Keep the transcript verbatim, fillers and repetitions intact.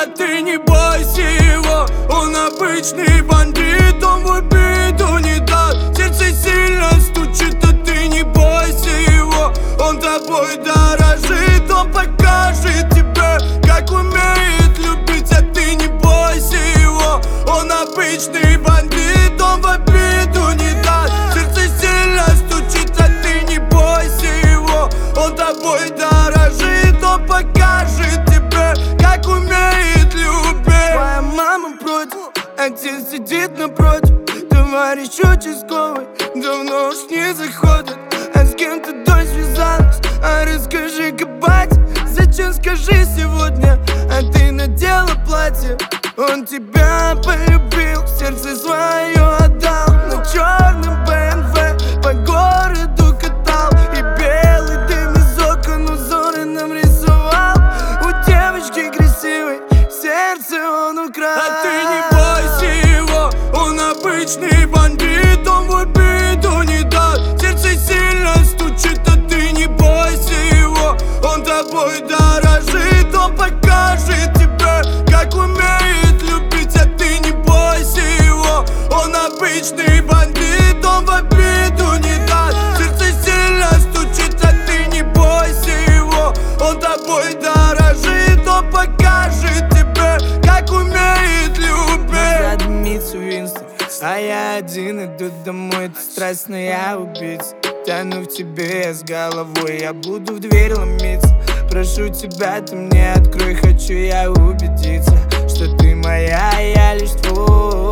А ты не бойся его, он обычный бандит, он в обиду не даст. Сердце сильно стучит, а ты не бойся его, он тобой дорожит, он покажет тебе, как умеет любить. А ты не бойся его, он обычный бандит, он в обиду не даст. Сердце сильно стучит, а ты не бойся его, он тобой дорожит, он покажет тебе, как умеет любить. Твоя мама против, отец сидит напротив, товарищ участковый давно уж не заходит. А с кем ты дочь связалась? А расскажи-ка, батя, зачем, скажи сегодня? А ты надела платье, он тебя полюбил, сердце свое отдал. На черном бэ эм вэ по городу катал, и белый дым из окон узоры нам рисовал. У девочки красивой сердце он украл. А ты не бойся его, он обычный бандит, он в обиду не даст. Сердце сильно стучит, а ты не бойся его, он тобой дорожит, он покажет тебе, как умеет любить. А ты не бойся его, он обычный бандит, он в обиду не даст. Сердце сильно стучит, а ты не бойся его, он тобой дорожит, он покажет тебе, как умеет любить. Задымится Винстон, а я один иду домой, ты страстная убийца. Тону в тебе я с головой, я буду в дверь ломиться. Прошу тебя, ты мне открой, хочу я убедиться, что ты моя, я лишь твой.